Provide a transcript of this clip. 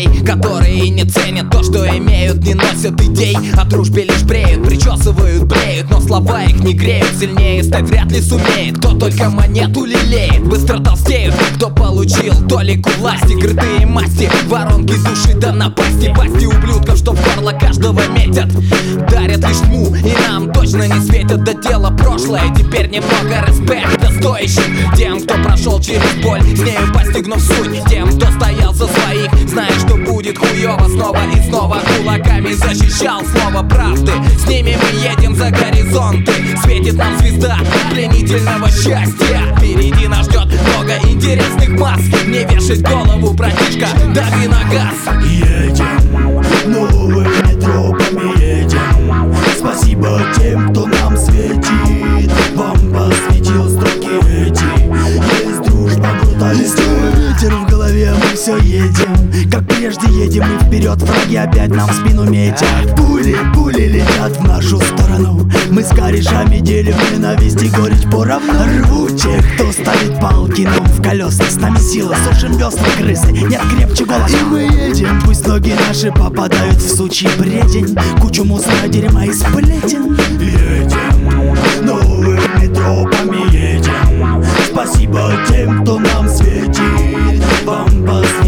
людей, которые не ценят то, что имеют, не носят идей, о дружбе лишь бреют, причесывают, бреют, но слова их не греют. Сильнее стать вряд ли сумеет, кто только монету лелеет. Быстро толстеют, кто получил толику власти, крутые масти, воронки души да напасти, пасти ублюдков, что в горло каждого метят, дарят лишь тьму и нам точно не светят. До дела прошлое, теперь немного респекта стоящим тем, кто прошел через боль, с нею постигнув суть, тем, кто стоял за своих, зная, что будет хуёво, снова и снова кулаками защищал слово правды. С ними мы едем за горизонты, светит нам звезда пленительного счастья. Впереди нас ждет много интересных масс, не вешать голову, братишка, дави на газ. Едем, новым тропами едем. Спасибо тем, кто нам светит. Вам посвятил строки эти. Есть дружба, бруталист, ветер в голове, мы все едем. Как прежде едем и вперед, враги опять нам в спину метят. Пули летят в нашу сторону. Мы с корешами делим ненависть и горечь поровну. Рву тех, кто ставит палки нам в колеса. С нами сила, сушим весла крысы, нет крепче голоса. И мы едем, пусть ноги наши попадают в сучий бредень, кучу мусора, дерьма и сплетен. Едем, новыми тропами едем. Спасибо тем, кто нам светит. Вам